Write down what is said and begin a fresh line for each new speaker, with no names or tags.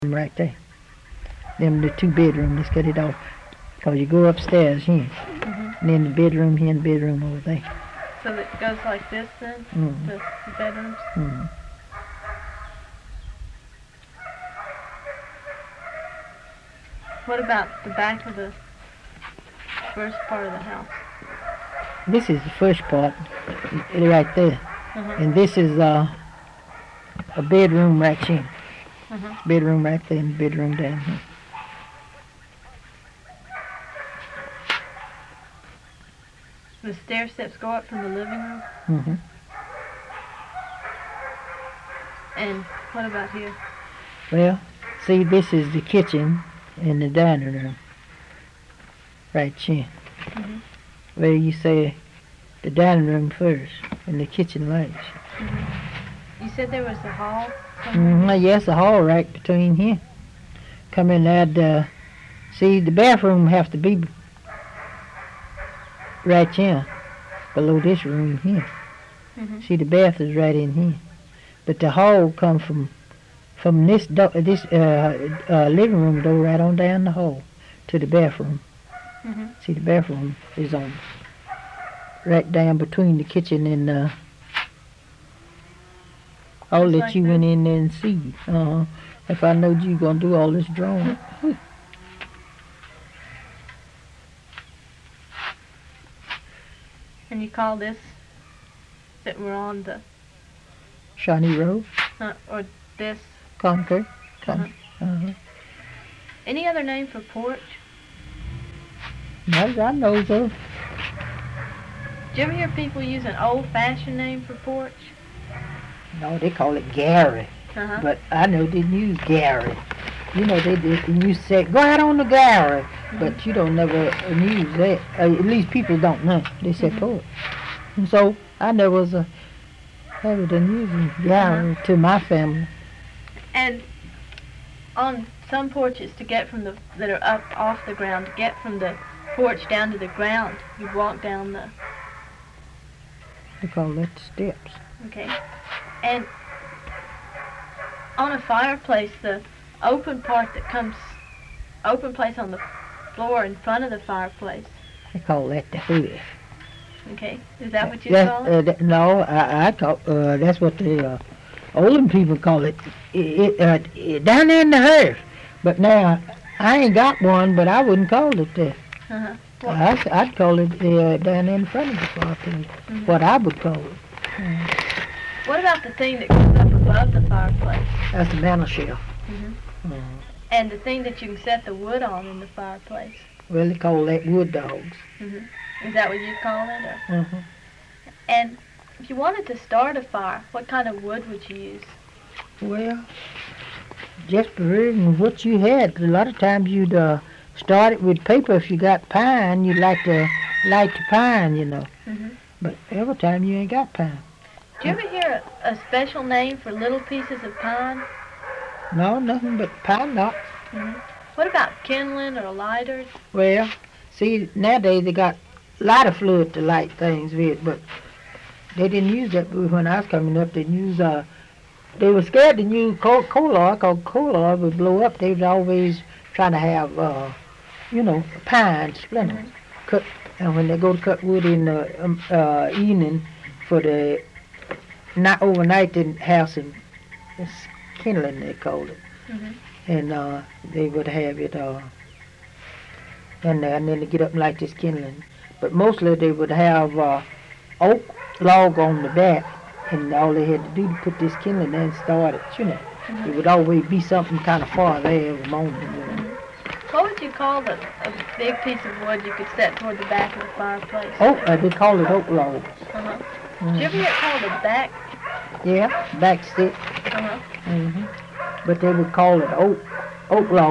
right there. Them the two bedroom. Let's cut it off. Cause you go upstairs here, and then the bedroom here and the bedroom over there.
So it goes like this then, the bedrooms? What about the back of the first part of the house?
This is the first part, right there. And this is a bedroom right here. Bedroom right there and bedroom down here.
The stair steps go up from the living room? And what about here?
Well, see, this is the kitchen and the dining room. Right here. Where you say the dining room first and the kitchen later.
You said there was a hall?
Yes, a hall right between here. Come in there. See, the bathroom have to be right here, below this room here. See, the bath is right in here, but the hall come from this living room door right on down the hall to the bathroom. See, the bathroom is on right down between the kitchen and all that like you went in there and see. If I knowed you gonna do all this drawing.
And you call this that we're on the
Shawnee Road?
Or this?
Concord.
Any other name for porch?
Not as I know of.
Do you ever hear people use an old-fashioned name for porch?
No, they call it Gary. But I know they didn't use Gary. You know, they did. And you said, go out on the Gary. But you don't never use that. At least people don't know. They said porch. And so I never was ever done using Gary to my family.
And on some porches to get from that are up off the ground, to get from the porch down to the ground, you walk down the...
They call that the steps.
Okay. And on a fireplace, the open place on the floor in front of the fireplace.
They call that the hood.
Okay. Is that what you call it?
No, I call that's what the older people call it. Down there in the hearth. But now I ain't got one, but I wouldn't call it that. I'd call it down in front of the fireplace. What I would call it.
What about the thing that goes up above the fireplace?
That's the mantel shelf.
And the thing that you can set the wood on in the fireplace?
Well, they call that wood dogs.
Is that what you call it? Or? And if you wanted to start a fire, what kind of wood would you use?
Well, just regarding what you had. A lot of times you'd start it with paper. If you got pine, you'd like to light the pine, you know. But every time you ain't got pine.
Do you ever hear a special name for little pieces of pine?
No, nothing but pine knots.
What about kindling or lighters?
Well, see, nowadays they got lighter fluid to light things with, but they didn't use that when I was coming up. They were scared to use coal oil, because coal oil would blow up. They was always trying to have, pine splinters. And when they go to cut wood in the evening for the not overnight, they have some kindling, they called it. And they would have it, and then they get up and light this kindling. But mostly they would have oak log on the back, and all they had to do to put this kindling in and start it, you know. It would always be something kind of far there every morning, you know.
What would you call a big piece of wood you could set toward the back of the fireplace?
They call it oak logs.
Did you ever hear it called a back?
Yeah, back stick. But they would call it oak log.